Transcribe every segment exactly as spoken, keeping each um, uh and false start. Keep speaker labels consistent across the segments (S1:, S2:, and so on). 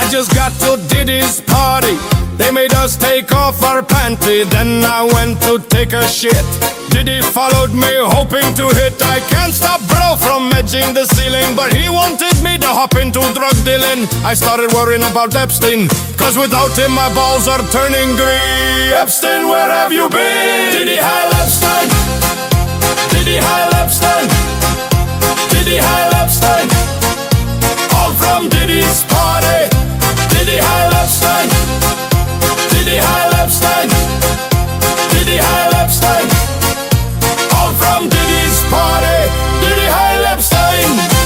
S1: I just got to Diddy's party. They made us take off our panty. Then I went to take a shit. Diddy followed me, hoping to hit. I can't stop bro from edging the ceiling, but he wanted me to hop into drug dealing. I started worrying about Epstein, cause without him my balls are turning green. Epstein, where have you been? Diddy Heil Epstein, Diddy Heil Epstein, Diddy Heil Epstein, all from Diddy's party. Diddy Heil Epstein, Diddy Heil Epstein, Diddy Heil Epstein, all from Diddy's party. Diddy Heil Epstein.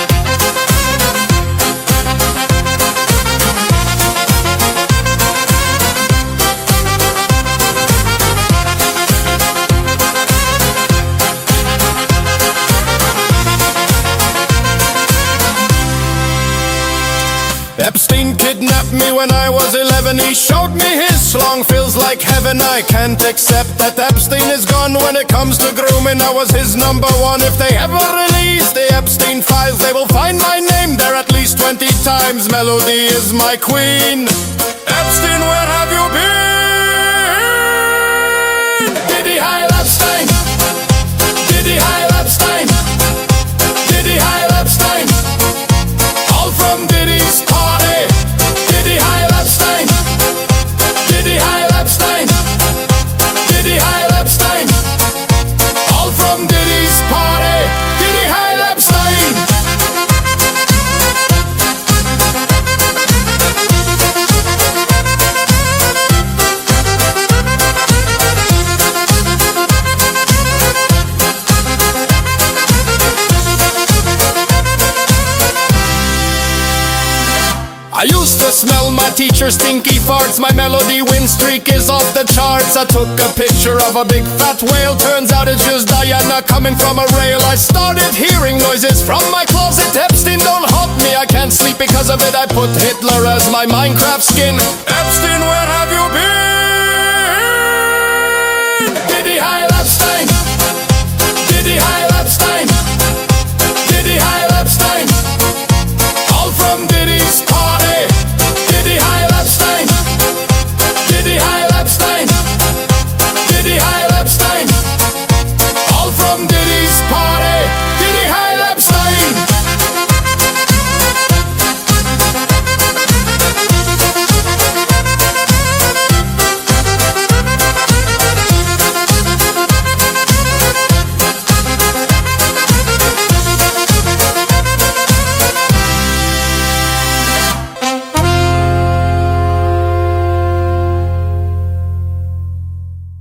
S1: Epstein kidnapped me when I was eleven. He showed me his schlong, feels like heaven. I can't accept that Epstein is gone. When it comes to grooming, I was his number one. If they ever release the Epstein files, they will find my name there at least twenty times. Melody is my queen. Epstein, where have you been? Diddy Heil Epstein, Diddy Heil Epstein, Diddy Heil Epstein, all from Diddy's party. Diddy Heil Epstein, Diddy Heil Epstein, Diddy Heil Epstein, all from Diddy's party. Diddy Heil Epstein. I used to smell my teacher's stinky farts. My melody win streak is off the charts. I took a picture of a big fat whale. Turns out it's just Diana coming from a rail. I started hearing noises from my closet. Epstein, don't haunt me, I can't sleep because of it. I put Hitler as my Minecraft skin.